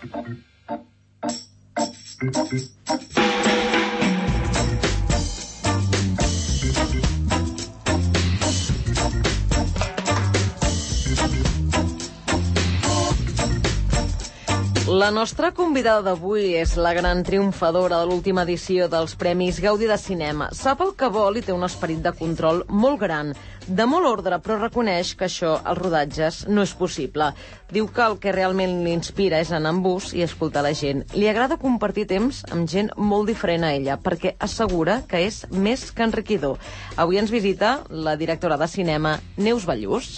La nostra convidada d'avui és la gran triomfadora de l'última edició dels Premis Gaudí de Cinema. Sap el que vol i té un esperit de control molt gran, de molt ordre, però reconeix que això als rodatges no és possible. Diu que el que realment l'inspira és anar en bus i escoltar la gent. Li agrada compartir temps amb gent molt diferent a ella, perquè assegura que és més que enriquidor. Avui ens visita la directora de cinema, Neus Ballús.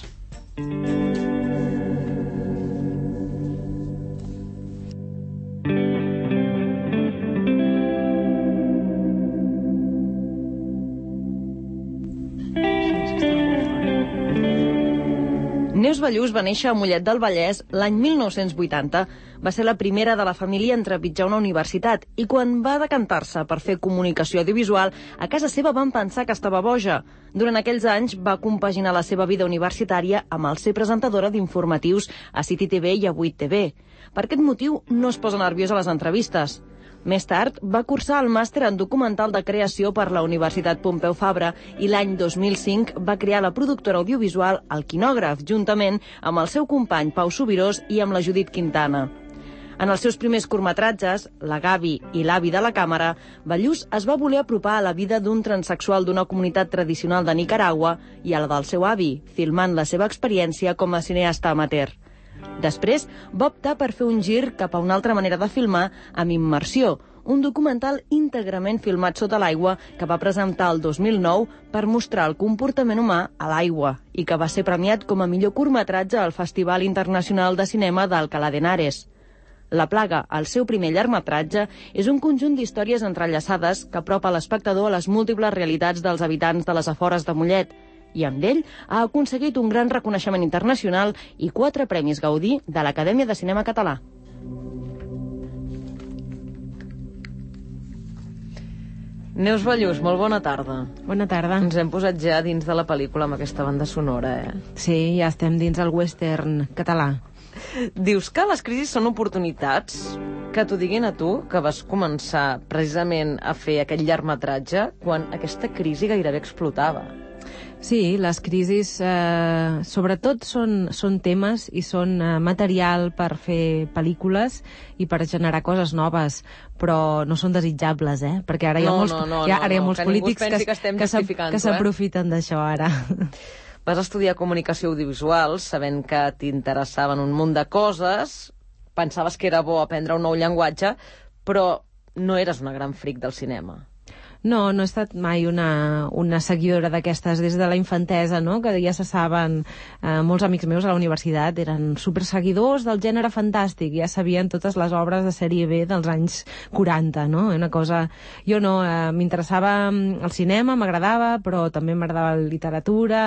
Neus Ballús va néixer a Mollet del Vallès l'any 1980. Va ser la primera de la família en trepitjar una universitat i quan va decantar-se per fer comunicació audiovisual, a casa seva van pensar que estava boja. Durant aquells anys va compaginar la seva vida universitària amb el ser presentadora d'informatius a City TV i a 8TV. Per aquest motiu no es posa nerviosa a les entrevistes. Més tard, va cursar el màster en documental de creació per la Universitat Pompeu Fabra i l'any 2005 va crear la productora audiovisual El Quinògraf, juntament amb el seu company Pau Subirós i amb la Judit Quintana. En els seus primers curtmetratges, La Gavi i L'avi de la càmera, Ballús es va voler apropar a la vida d'un transexual d'una comunitat tradicional de Nicaragua i a la del seu avi, filmant la seva experiència com a cineasta amateur. Després, va optar per fer un gir cap a una altra manera de filmar amb Immersió, un documental íntegrament filmat sota l'aigua que va presentar el 2009 per mostrar el comportament humà a l'aigua i que va ser premiat com a millor curtmetratge al Festival Internacional de Cinema d'Alcalá de Henares. La plaga, el seu primer llargmetratge, és un conjunt d'històries entrellaçades que apropa l'espectador a les múltiples realitats dels habitants de les afores de Mollet, i amb ell ha aconseguit un gran reconeixement internacional i 4 Premis Gaudí de l'Acadèmia de Cinema Català. Neus Ballús, molt bona tarda. Bona tarda. Ens hem posat ja dins de la pel·lícula amb aquesta banda sonora, Sí, ja estem dins el western català. Dius que les crisis són oportunitats? Que t'ho diguin a tu, que vas començar precisament a fer aquest llargmetratge quan aquesta crisi gairebé explotava. Sí, les crisis sobretot són temes i són material per fer pel·lícules i per generar coses noves, però no són desitjables, perquè ara hi ha molts polítics que s'aprofiten d'això ara. Vas estudiar comunicació audiovisual sabent que t'interessaven un munt de coses, pensaves que era bo aprendre un nou llenguatge, però no eres una gran fric del cinema. No, no he estat mai una seguidora d'aquestes des de la infantesa, no? Que ja se saben, molts amics meus a la universitat eren superseguidors del gènere fantàstic, ja sabien totes les obres de sèrie B dels anys 40, no? Una cosa... Jo no, m'interessava el cinema, m'agradava, però també m'agradava la literatura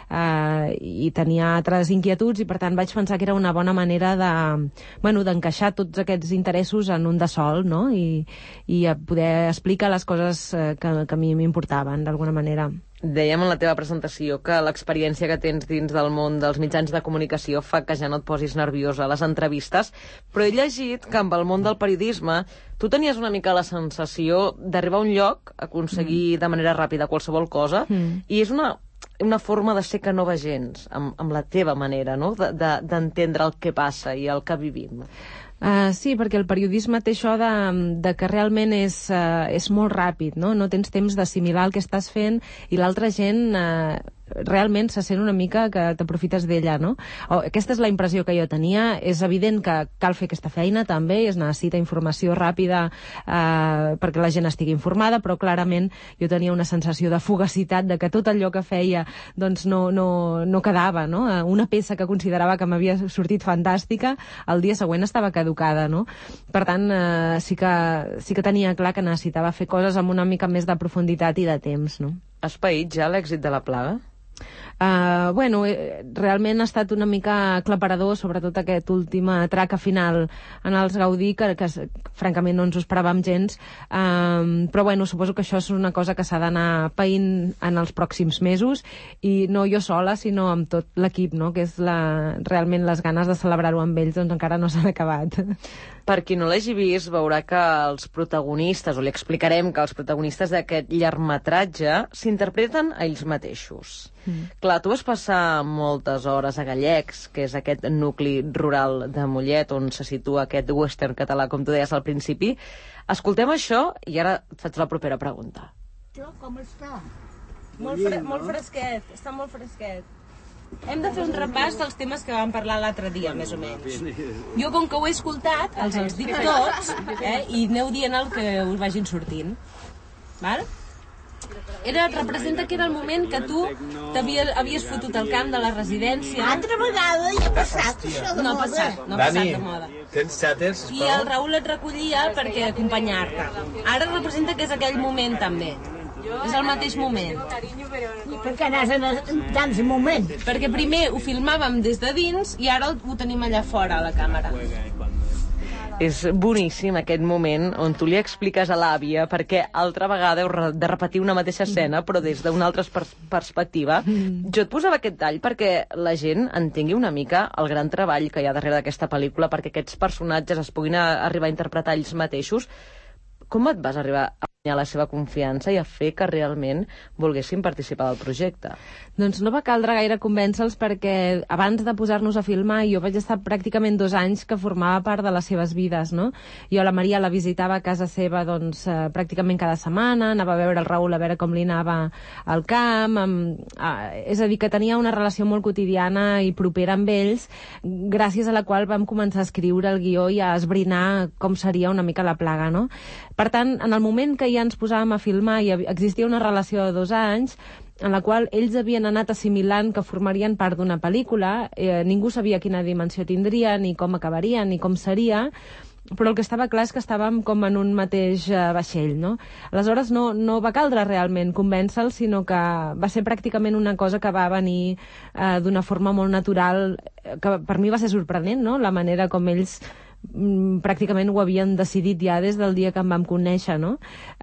i tenia altres inquietuds i per tant vaig pensar que era una bona manera d'encaixar tots aquests interessos en un de sol, no? I poder explicar les coses que a mi m'importaven, d'alguna manera. Dèiem en la teva presentació que l'experiència que tens dins del món dels mitjans de comunicació fa que ja no et posis nerviosa a les entrevistes, però he llegit que amb el món del periodisme tu tenies una mica la sensació d'arribar a un lloc, aconseguir de manera ràpida qualsevol cosa, i és una forma de ser que no va gens, amb la teva manera, no?, d'entendre el que passa i el que vivim. Sí, perquè el periodisme té això de que realment és molt ràpid, no? No tens temps d'assimilar el que estàs fent i l'altra gent realment se sent una mica que t'aprofites d'ella, no? Aquesta és la impressió que jo tenia. És evident que cal fer aquesta feina també, es necessita informació ràpida perquè la gent estigui informada, però clarament jo tenia una sensació de fugacitat, de que tot allò que feia doncs no quedava, no? Una peça que considerava que m'havia sortit fantàstica, el dia següent estava caducada, no? Per tant, sí que tenia clar que necessitava fer coses amb una mica més de profunditat i de temps, no? Has paït ja l'èxit de La plaga? Bueno, realment ha estat una mica aclaparador, sobretot aquest últim atraca final en els Gaudí, que francament no ens ho esperàvem gens, però bueno, suposo que això és una cosa que s'ha d'anar paint en els pròxims mesos, i no jo sola, sinó amb tot l'equip, no? Que és realment les ganes de celebrar-ho amb ells, doncs encara no s'han acabat. Per qui no l'hagi vist, veurà que els protagonistes, o li explicarem que els protagonistes d'aquest llargmetratge s'interpreten a ells mateixos. Clar, tu vas passar moltes hores a Gallecs, que és aquest nucli rural de Mollet, on se situa aquest western català, com tu deies al principi. Escoltem això i ara et faig la propera pregunta. Com està? Molt fresquet, està molt fresquet. Hem de fer un repàs dels temes que vam parlar l'altre dia, més o menys. Jo, com que ho he escoltat, els dic tots, i aneu dient el que us vagin sortint. Val? Representa que era el moment que tu havies fotut el camp de la residència. Altra vegada ja ha passat això de moda. No ha passat de moda. Tens xàters, I el Raül et recollia perquè acompanyar-te. Ara representa que és aquell moment també. És el mateix moment. Per què anaves en tants moments? Perquè primer ho filmàvem des de dins i ara ho tenim allà fora, a la càmera. És boníssim aquest moment on tu li expliques a l'àvia perquè altra vegada heu de repetir una mateixa escena però des d'una altra perspectiva. Jo et posava aquest tall perquè la gent entengui una mica el gran treball que hi ha darrere d'aquesta pel·lícula, perquè aquests personatges es puguin arribar a interpretar ells mateixos. Com et vas arribar a guanyar la seva confiança i a fer que realment volguessin participar del projecte? Doncs no va caldre gaire convèncer-los perquè abans de posar-nos a filmar jo vaig estar pràcticament 2 anys que formava part de les seves vides, no? Jo la Maria la visitava a casa seva doncs, pràcticament cada setmana, anava a veure el Raül a veure com li anava al camp, és a dir, que tenia una relació molt quotidiana i propera amb ells, gràcies a la qual vam començar a escriure el guió i a esbrinar com seria una mica la plaga, no? Per tant, en el moment que ja ens posàvem a filmar i existia una relació de 2 anys en la qual ells havien anat assimilant que formarien part d'una pel·lícula, ningú sabia quina dimensió tindria, ni com acabaria, ni com seria, però el que estava clar és que estàvem com en un mateix vaixell, no? Aleshores no va caldre realment convèncer-los, sinó que va ser pràcticament una cosa que va venir d'una forma molt natural, que per mi va ser sorprenent, no? La manera com ells pràcticament ho havien decidit ja des del dia que em vam conèixer, no?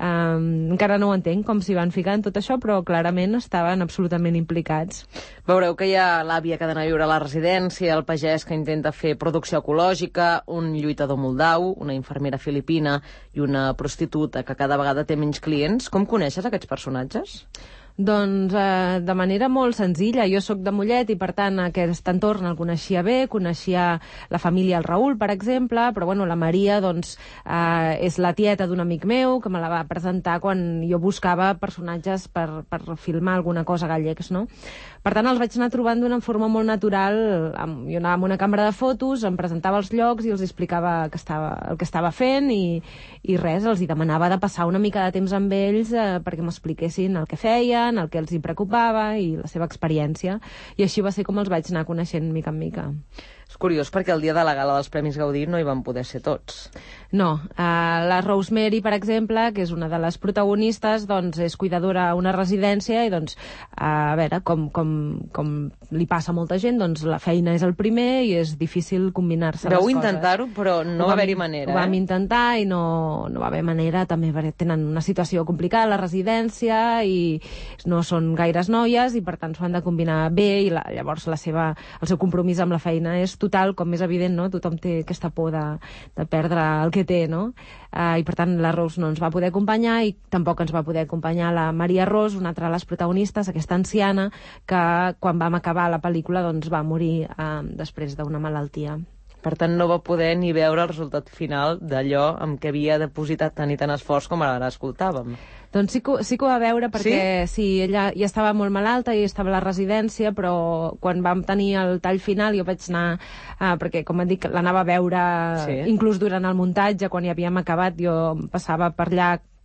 Encara no ho entenc com s'hi van ficar en tot això, però clarament estaven absolutament implicats. Veureu que hi ha l'àvia que ha d'anar a viure a la residència, el pagès que intenta fer producció ecològica, un lluitador moldau, una infermera filipina i una prostituta que cada vegada té menys clients. Com coneixes aquests personatges? Doncs de manera molt senzilla. Jo sóc de Mollet i, per tant, aquest entorn el coneixia bé, coneixia la família, el Raül, per exemple, però bueno, la Maria doncs, és la tieta d'un amic meu que me la va presentar quan jo buscava personatges per filmar alguna cosa a Gallecs, no? Per tant, els vaig anar trobant d'una forma molt natural. Jo anava amb una càmera de fotos, em presentava els llocs i els explicava el que estava fent i res, els hi demanava de passar una mica de temps amb ells perquè m'expliquessin el que feien, el que els hi preocupava i la seva experiència. I així va ser com els vaig anar coneixent mica en mica. És curiós perquè el dia de la gala dels Premis Gaudí no hi van poder ser tots. No. La Rosemary, per exemple, que és una de les protagonistes, doncs és cuidadora a una residència i doncs, a veure, com li passa a molta gent, doncs la feina és el primer i és difícil combinar-se les coses. Vau intentar-ho, però no va haver-hi manera. Ho vam intentar i no va haver manera. També tenen una situació complicada a la residència i no són gaires noies i per tant s'ho han de combinar bé i llavors el seu compromís amb la feina és total, com és evident, no? Tothom té aquesta por de perdre el que té, no? I per tant la Rose no ens va poder acompanyar i tampoc ens va poder acompanyar la Maria Ros, una altra de les protagonistes, aquesta anciana que quan vam acabar la pel·lícula doncs va morir després d'una malaltia. Per tant, no va poder ni veure el resultat final d'allò amb què havia depositat tant i tant esforç com ara escoltàvem. Doncs sí que ho va veure perquè sí, ella ja estava molt malalta i estava a la residència, però quan vam tenir el tall final jo vaig anar, perquè com et dic, l'anava a veure inclús durant el muntatge, quan ja havíem acabat, jo passava per allà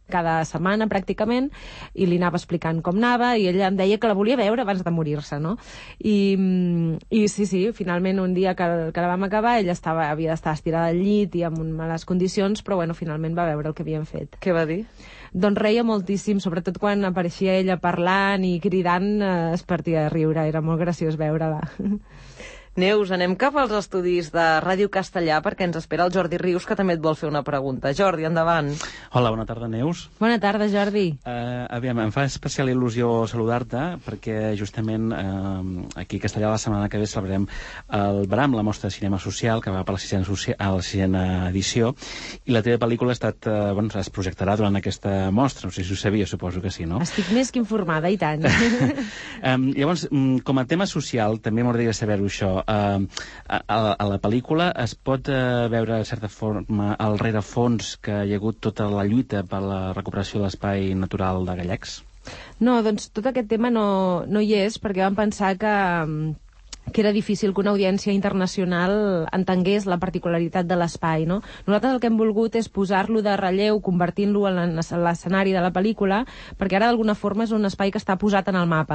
cada setmana pràcticament, i li anava explicant com anava, i ella em deia que la volia veure abans de morir-se, no? I sí, finalment un dia que la vam acabar, ella havia d'estar estirada al llit i amb males condicions, però bueno, finalment va veure el que havíem fet. Què va dir? Doncs reia moltíssim, sobretot quan apareixia ella parlant i cridant, es partia de riure, era molt graciós veure-la. Neus, anem cap als estudis de Ràdio Castellà perquè ens espera el Jordi Rius, que també et vol fer una pregunta. Jordi, endavant. Hola, bona tarda, Neus. Bona tarda, Jordi. Aviam, em fa especial il·lusió saludar-te perquè justament aquí a Castellà la setmana que ve celebrarem el Bram, la mostra de cinema social, que va per la sisena edició, i la teva pel·lícula es projectarà durant aquesta mostra. No sé si ho sabia, suposo que sí, no? Estic més que informada, i tant. Llavors, com a tema social, també m'agradaria saber-ho, això. A la pel·lícula es pot veure, de certa forma, el rerefons que hi ha hagut tota la lluita per la recuperació de l'espai natural de Gallecs? No, doncs tot aquest tema no hi és, perquè vam pensar que era difícil que una audiència internacional entengués la particularitat de l'espai, no? Nosaltres el que hem volgut és posar-lo de relleu, convertint-lo en l'escenari de la pel·lícula, perquè ara d'alguna forma és un espai que està posat en el mapa.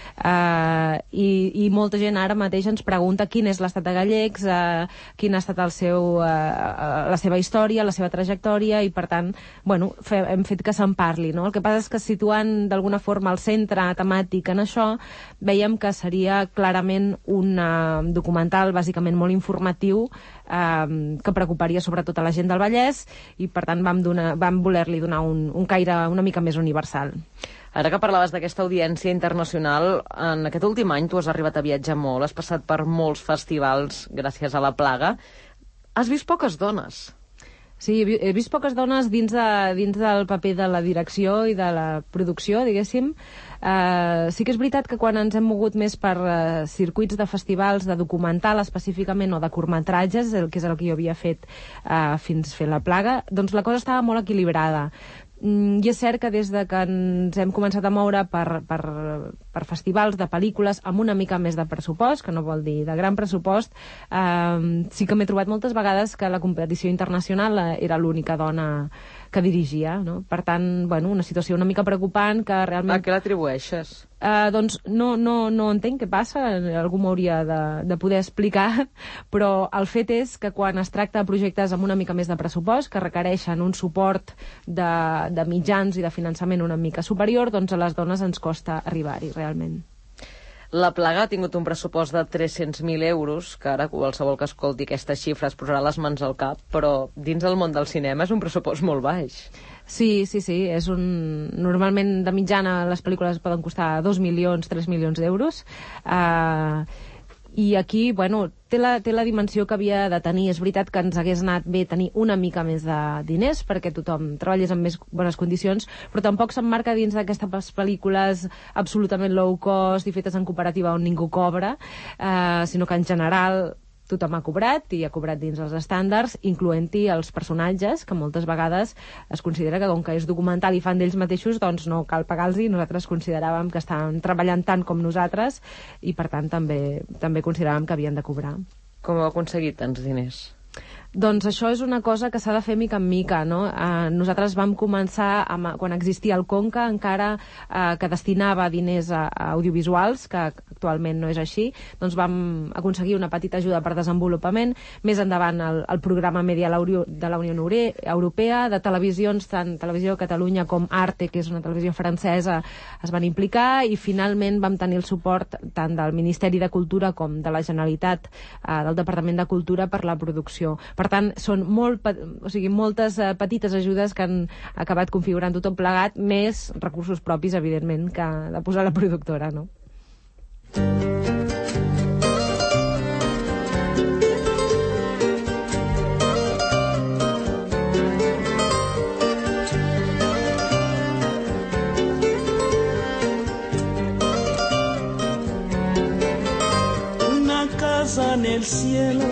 I molta gent ara mateix ens pregunta quin és l'estat de Gallecs, quin ha estat la seva història, la seva trajectòria, i per tant, bueno, hem fet que se'n parli, no? El que passa és que situant d'alguna forma el centre temàtic en això, veiem que seria clarament un documental bàsicament molt informatiu que preocuparia sobretot a la gent del Vallès, i per tant vam voler-li donar un caire una mica més universal. Ara que parlaves d'aquesta audiència internacional, en aquest últim any tu has arribat a viatjar molt, has passat per molts festivals gràcies a la plaga. Has vist poques dones. Sí, he vist poques dones dins del paper de la direcció i de la producció, diguéssim. Sí que és veritat que quan ens hem mogut més per circuits de festivals, de documental específicament, o de curtmetratges, que és el que jo havia fet fins fer la plaga, doncs la cosa estava molt equilibrada. I és cert que des de que ens hem començat a moure per festivals de pel·lícules amb una mica més de pressupost, que no vol dir de gran pressupost, sí que m'he trobat moltes vegades que la competició internacional era l'única dona que dirigia, no? Per tant, bueno, una situació una mica preocupant que realment... A què l'atribueixes? Doncs no entenc què passa, algú m'hauria de poder explicar, però el fet és que quan es tracta de projectes amb una mica més de pressupost, que requereixen un suport de mitjans i de finançament una mica superior, doncs a les dones ens costa arribar-hi, realment. La plaga ha tingut un pressupost de 300.000 euros, que ara qualsevol que escolti aquesta xifra es posarà les mans al cap, però dins del món del cinema és un pressupost molt baix. Sí, és normalment de mitjana les pel·lícules poden costar 2 milions, 3 milions d'euros, i aquí, bueno, té la dimensió que havia de tenir. És veritat que ens hagués anat bé tenir una mica més de diners perquè tothom treballés en més bones condicions, però tampoc s'emmarca dins d'aquestes pel·lícules absolutament low cost i fetes en cooperativa on ningú cobra, sinó que en general tothom ha cobrat, i ha cobrat dins els estàndards, incloent-hi els personatges, que moltes vegades es considera que com que és documental i fan d'ells mateixos, doncs no cal pagar-los, i nosaltres consideràvem que estaven treballant tant com nosaltres, i per tant també consideràvem que havien de cobrar. Com heu aconseguit tants diners? Doncs això és una cosa que s'ha de fer mica en mica, no? Nosaltres vam començar quan existia el Conca, encara que destinava diners a audiovisuals, que actualment no és així, doncs vam aconseguir una petita ajuda per desenvolupament. Més endavant el programa Media de la Unió Europea, de televisions, tant Televisió Catalunya com Arte, que és una televisió francesa, es van implicar, i finalment vam tenir el suport tant del Ministeri de Cultura com de la Generalitat, del Departament de Cultura, per la producció. Per tant, són moltes petites ajudes que han acabat configurant tot plegat, més recursos propis, evidentment, que de posar la productora, no? Una casa en el cielo,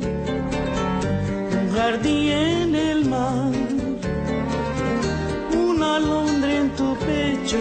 jardín en el mar, una alondra en tu pecho,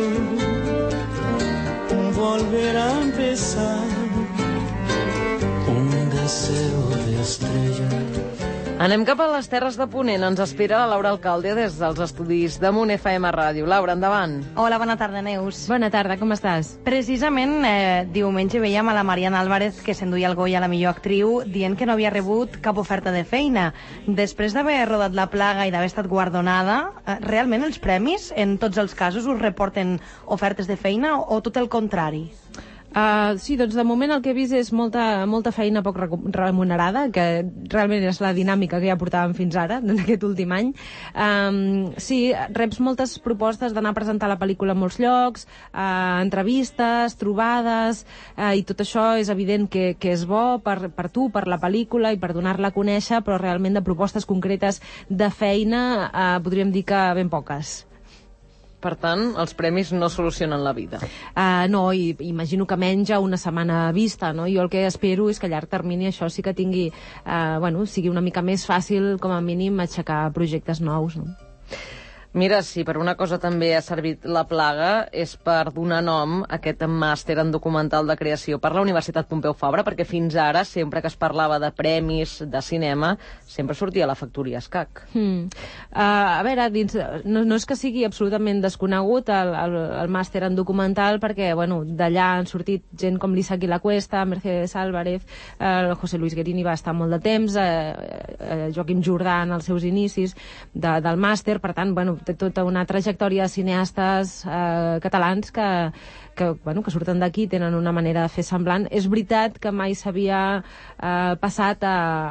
un volver a empezar, un deseo de estrella Anem cap a les Terres de Ponent. Ens espera la Laura Alcalde des dels estudis de Munt FM Ràdio. Laura, endavant. Hola, bona tarda, Neus. Bona tarda, com estàs? Precisament diumenge veiem a la Mariana Álvarez, que s'enduia el Goya a la millor actriu, dient que no havia rebut cap oferta de feina. Després d'haver rodat La Plaga i d'haver estat guardonada, realment els premis, en tots els casos, us reporten ofertes de feina o tot el contrari? Sí, doncs de moment el que he vist és molta feina poc remunerada, que realment és la dinàmica que ja portàvem fins ara, en aquest últim any. Sí, reps moltes propostes d'anar a presentar la pel·lícula a molts llocs, entrevistes, trobades, i tot això és evident que és bo per tu, per la pel·lícula i per donar-la a conèixer, però realment de propostes concretes de feina podríem dir que ben poques. Per tant, els premis no solucionen la vida. No, i imagino que menja una setmana vista, no? Jo el que espero és que a llarg termini això sí que tingui, sigui una mica més fàcil, com a mínim, aixecar projectes nous, no? Mira, si per una cosa també ha servit La Plaga és per donar nom a aquest màster en documental de creació per la Universitat Pompeu Fabra, perquè fins ara, sempre que es parlava de premis de cinema, sempre sortia la factoria escac. A veure, no és que sigui absolutament desconegut el màster en documental, perquè d'allà han sortit gent com l'Isaac i la Cuesta, Mercedes Álvarez, el José Luis Guerini va estar molt de temps, Joaquim Jordà en els seus inicis del màster, per tant, té tota una trajectòria de cineastes catalans que surten d'aquí, tenen una manera de fer semblant. És veritat que mai s'havia passat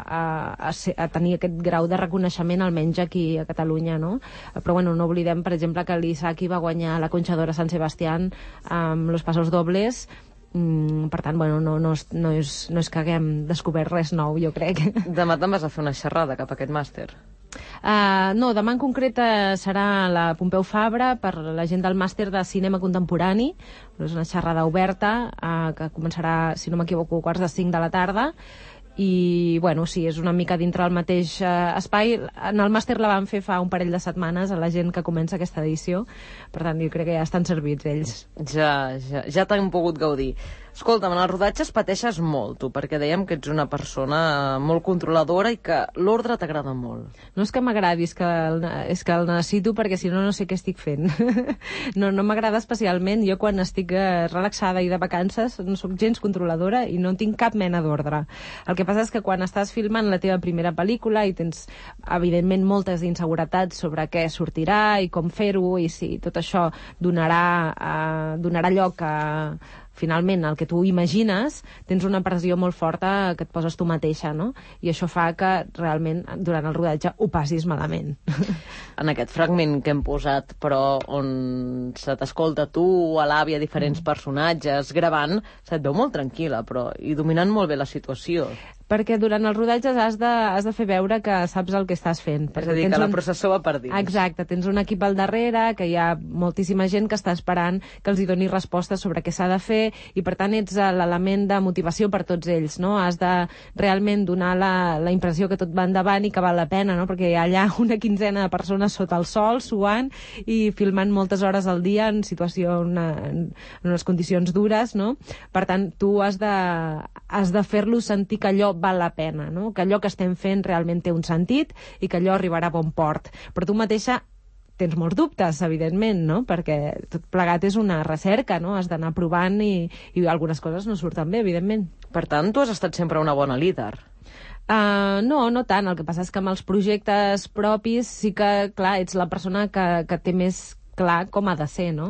a tenir aquest grau de reconeixement, almenys aquí a Catalunya, no? Però no oblidem, per exemple, que l'Isaki va guanyar la Concha d'Oro a Sant Sebastián amb Los Pasos Dobles. Per tant, no és que haguem descobert res nou, jo crec. Demà te'n vas a fer una xerrada cap a aquest màster? No, demà en concret serà la Pompeu Fabra per la gent del màster de cinema contemporani. És una xerrada oberta que començarà, si no m'equivoco, 4:45 de la tarda. I, sí, és una mica dintre del mateix espai. En el màster la van fer fa un parell de setmanes a la gent que comença aquesta edició. Per tant, jo crec que ja estan servits ells. Ja t'han pogut gaudir. Escolta'm, en els rodatges pateixes molt, tu, perquè dèiem que ets una persona molt controladora i que l'ordre t'agrada molt. No és que m'agradi, és que el necessito perquè si no sé què estic fent. No m'agrada especialment. Jo quan estic relaxada i de vacances no sóc gens controladora i no tinc cap mena d'ordre. El que passa és que quan estàs filmant la teva primera pel·lícula i tens, evidentment, moltes inseguretats sobre què sortirà i com fer-ho i si tot això donarà lloc a finalment el que tu imagines, tens una pressió molt forta que et poses tu mateixa, no? I això fa que realment durant el rodatge ho passis malament. En aquest fragment que hem posat, però on se t'escolta tu a l'àvia diferents personatges gravant, se't veu molt tranquil·la, però i dominant molt bé la situació. Perquè durant els rodatges has de fer veure que saps el que estàs fent. És a dir, que la processó va per dins. Exacte, tens un equip al darrere, que hi ha moltíssima gent que està esperant que els hi doni respostes sobre què s'ha de fer, i per tant ets l'element de motivació per tots ells, no? Has de realment donar la impressió que tot va endavant i que val la pena, no? Perquè hi ha allà una quinzena de persones sota el sol, suant i filmant moltes hores al dia en unes condicions dures, no? Per tant, tu has de fer-los sentir que allò val la pena, no? Que allò que estem fent realment té un sentit i que allò arribarà a bon port. Però tu mateixa tens molts dubtes, evidentment, no? Perquè tot plegat és una recerca, no? Has d'anar provant i algunes coses no surten bé, evidentment. Per tant, tu has estat sempre una bona líder. No tant. El que passa és que amb els projectes propis sí que, clar, ets la persona que té més clar com ha de ser, no?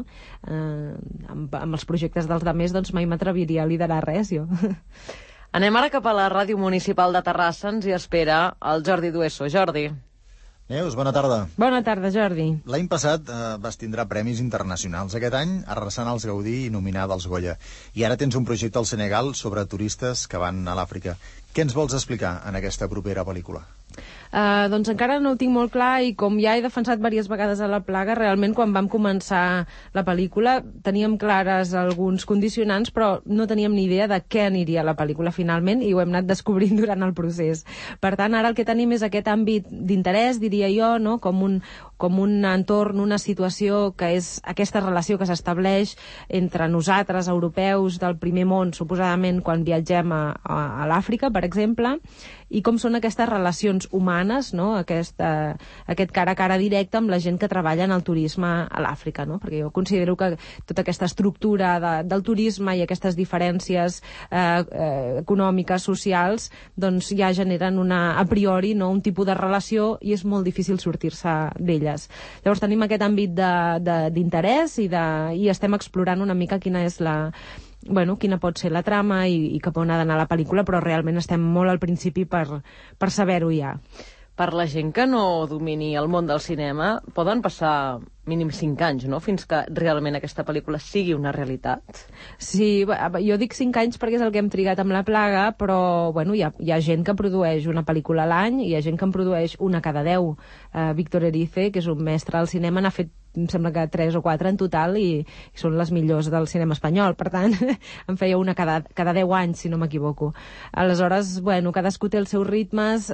Amb els projectes dels altres, doncs mai m'atreviria a liderar res, jo. Anem ara cap a la Ràdio Municipal de Terrassa. Ens hi espera el Jordi Dueso. Jordi. Neus, bona tarda. Bona tarda, Jordi. L'any passat vas tindre premis internacionals. Aquest any, arrasant els Gaudí i nominada als Goya. I ara tens un projecte al Senegal sobre turistes que van a l'Àfrica. Què ens vols explicar en aquesta propera pel·lícula? Doncs encara no ho tinc molt clar i com ja he defensat diverses vegades a La Plaga, realment quan vam començar la pel·lícula teníem clares alguns condicionants però no teníem ni idea de què aniria la pel·lícula finalment i ho hem anat descobrint durant el procés. Per tant, ara el que tenim és aquest àmbit d'interès, diria jo, no? com com un entorn, una situació que és aquesta relació que s'estableix entre nosaltres, europeus del primer món, suposadament quan viatgem a l'Àfrica, per exemple, i com són aquestes relacions humanes, no? Aquest cara a cara directe amb la gent que treballa en el turisme a l'Àfrica, no? Perquè jo considero que tota aquesta estructura del turisme i aquestes diferències econòmiques, socials, doncs ja generen a priori, no? Un tipus de relació i és molt difícil sortir-se d'elles. Llavors tenim aquest àmbit d'interès i estem explorant una mica quina és quina pot ser la trama i cap on ha d'anar la pel·lícula, però realment estem molt al principi per saber-ho ja. Per la gent que no domini el món del cinema, poden passar mínim 5 anys, no?, fins que realment aquesta pel·lícula sigui una realitat. Sí, jo dic 5 anys perquè és el que hem trigat amb La plaga, però hi ha gent que produeix una pel·lícula a l'any i hi ha gent que en produeix una cada 10. Víctor Erice, que és un mestre al cinema, n'ha fet em sembla que 3 o 4 en total i són les millors del cinema espanyol, per tant en feia una cada 10 anys, si no m'equivoco. Aleshores, cadascú té els seus ritmes,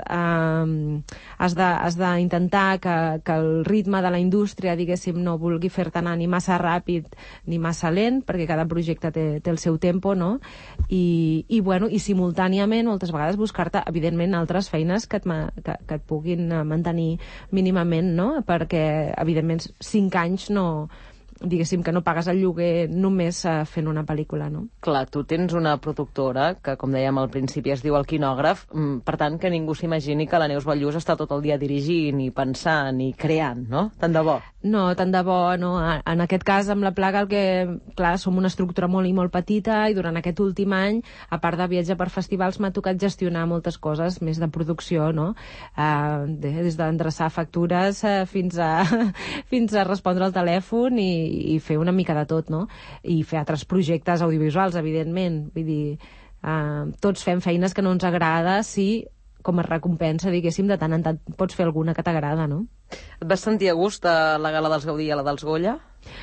has d'intentar que el ritme de la indústria, diguéssim, no vulgui fer-te anar ni massa ràpid ni massa lent, perquè cada projecte té el seu tempo, no? I simultàniament moltes vegades buscar-te, evidentment, altres feines que et puguin mantenir mínimament, no? Perquè, evidentment, 5 anys no, diguéssim que no pagues el lloguer només fent una pel·lícula, no? Clar, tu tens una productora que, com dèiem al principi, es diu El Quinògraf, per tant que ningú s'imagini que la Neus Ballús està tot el dia dirigint i pensant i creant, no? Tant de bo. No, tant de bo, no. En aquest cas, amb La plaga, clar, som una estructura molt i molt petita i durant aquest últim any, a part de viatjar per festivals, m'ha tocat gestionar moltes coses més de producció, no? Des d'endreçar factures fins a respondre al telèfon i fer una mica de tot, no? I fer altres projectes audiovisuals, evidentment. Vull dir, tots fem feines que no ens agrada si, com a recompensa, diguéssim, de tant en tant pots fer alguna que t'agrada, no? Et vas sentir a gust a la gala dels Gaudí i a la dels Goya?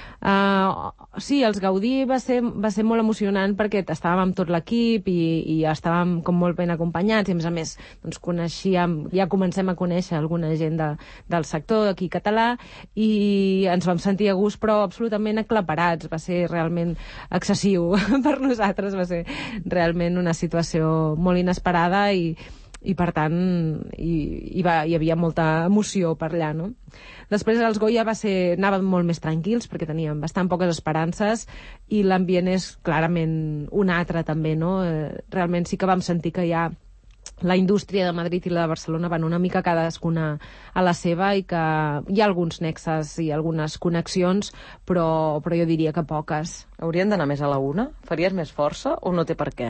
Sí, els Gaudí va ser molt emocionant perquè estàvem amb tot l'equip i estàvem com molt ben acompanyats i a més doncs ja comencem a conèixer alguna gent del sector aquí català i ens vam sentir a gust però absolutament aclaparats, va ser realment excessiu per nosaltres, va ser realment una situació molt inesperada i per tant hi havia molta emoció per allà, no? Després els Goya anàvem molt més tranquils perquè teníem bastant poques esperances i l'ambient és clarament un altre també, no? Realment sí que vam sentir que ja la indústria de Madrid i la de Barcelona van una mica cadascuna a la seva i que hi ha alguns nexes i algunes connexions, però jo diria que poques. Haurien d'anar més a la una? Faries més força o no té per què?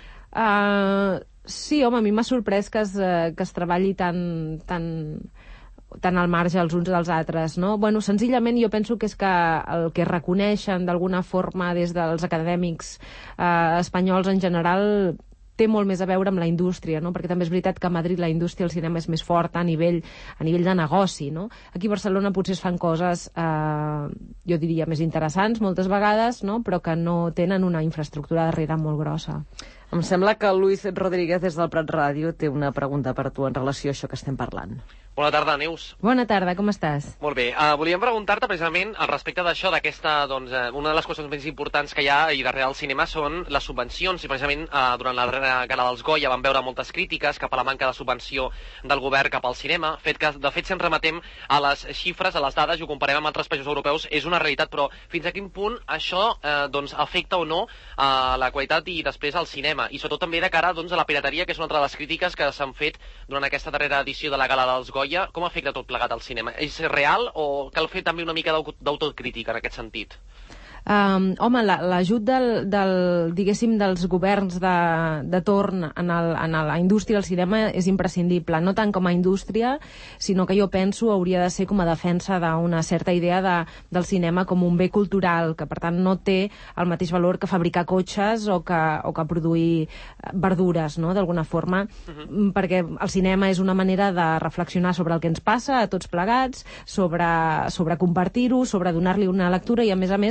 Sí, home, a mi m'ha sorprès que es treballi tan al marge els uns dels altres, no? Senzillament jo penso que és que el que reconeixen d'alguna forma des dels acadèmics espanyols en general té molt més a veure amb la indústria, no? Perquè també és veritat que a Madrid la indústria del cinema és més forta a nivell de negoci, no? Aquí a Barcelona potser es fan coses, jo diria, més interessants moltes vegades, no? Però que no tenen una infraestructura darrere molt grossa. Em sembla que Luis Rodríguez des del Prat Ràdio té una pregunta per tu en relació a això que estem parlant. Bona tarda, Neus. Bona tarda, com estàs? Molt bé. Volíem preguntar-te precisament al respecte d'això, una de les qüestions més importants que hi ha i darrere del cinema són les subvencions, i precisament durant la darrera gala dels Goya vam veure moltes crítiques cap a la manca de subvenció del govern cap al cinema, de fet si ens remetem a les xifres, a les dades i ho comparem amb altres països europeus, és una realitat, però fins a quin punt això afecta o no a la qualitat i després al cinema, i sobretot també de cara a la pirateria, que és una altra de les crítiques que s'han fet durant aquesta darrera edició de la gala dels Goya. Com afecta tot plegat al cinema? És real o cal fer també una mica d'autocrítica en aquest sentit? Home, l'ajut diguéssim, dels governs de torn en la indústria del cinema és imprescindible, no tant com a indústria, sinó que jo penso hauria de ser com a defensa d'una certa idea del cinema com un bé cultural, que per tant no té el mateix valor que fabricar cotxes o que produir verdures, no?, d'alguna forma, perquè el cinema és una manera de reflexionar sobre el que ens passa a tots plegats, sobre compartir-ho, sobre donar-li una lectura i, a més, sobre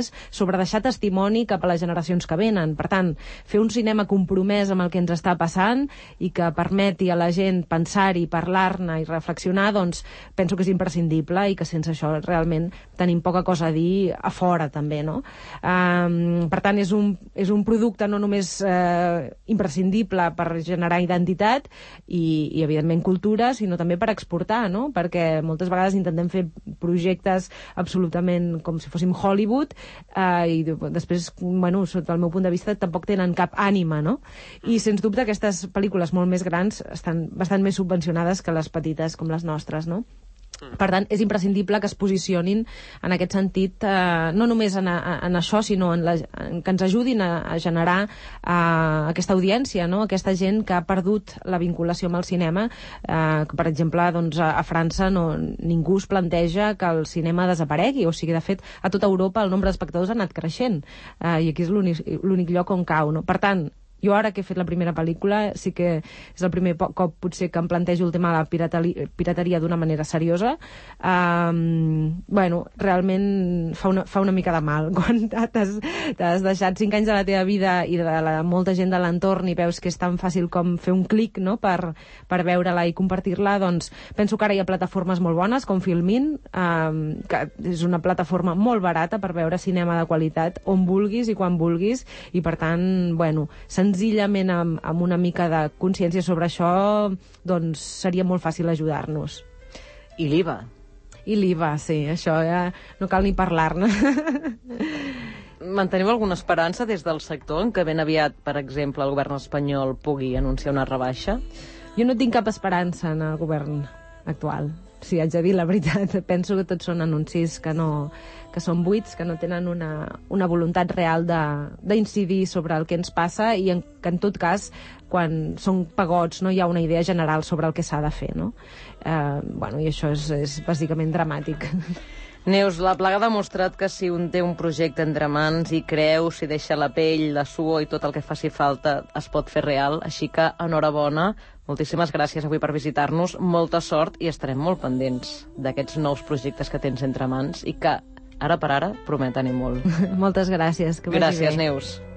sobre deixar testimoni cap a les generacions que venen. Per tant, fer un cinema compromès amb el que ens està passant i que permeti a la gent pensar-hi, parlar-ne i reflexionar, doncs penso que és imprescindible i que sense això realment tenim poca cosa a dir a fora també, no? Per tant, és un producte no només imprescindible per generar identitat i evidentment cultura, sinó també per exportar, no? Perquè moltes vegades intentem fer projectes absolutament com si fóssim Hollywood i després, bueno, sota el meu punt de vista tampoc tenen cap ànima, no? I sens dubte aquestes pel·lícules molt més grans estan bastant més subvencionades que les petites com les nostres, no? Per tant, és imprescindible que es posicionin en aquest sentit, no només en això, sinó en que ens ajudin a generar aquesta audiència, no? Aquesta gent que ha perdut la vinculació amb el cinema, que, per exemple, doncs, a França ningú es planteja que el cinema desaparegui, o sigui, de fet, a tota Europa el nombre d'espectadors ha anat creixent, i aquí és l'únic lloc on cau, no? Per tant, jo ara que he fet la primera pel·lícula sí que és el primer cop potser que em plantejo el tema de la pirateria d'una manera seriosa. Bueno, realment fa una mica de mal quan t'has deixat 5 anys de la teva vida i de molta gent de l'entorn i veus que és tan fàcil com fer un clic, no?, per veure-la i compartir-la. Doncs penso que ara hi ha plataformes molt bones com Filmin, que és una plataforma molt barata per veure cinema de qualitat on vulguis i quan vulguis, i per tant, bueno, senzillament amb una mica de consciència sobre això, doncs seria molt fàcil ajudar-nos. I l'IVA. I l'IVA, sí, això ja no cal ni parlar-ne. Manteniu alguna esperança des del sector en que ben aviat, per exemple, el govern espanyol pugui anunciar una rebaixa? Jo no tinc cap esperança en el govern actual. Si haig de dir la veritat, penso que tots són anuncis que són buits, que no tenen una voluntat real d'incidir sobre el que ens passa i que en tot cas, quan són pagots, no hi ha una idea general sobre el que s'ha de fer, no? Bueno, i això és bàsicament dramàtic. Neus, la plaga ha demostrat que si un té un projecte entre mans i creu, si deixa la pell, la suor i tot el que faci falta es pot fer real, així que enhorabona. Moltíssimes gràcies avui per visitar-nos, molta sort i estarem molt pendents d'aquests nous projectes que tens entre mans i que, ara per ara, prometen i molt. Moltes gràcies. Gràcies, Neus.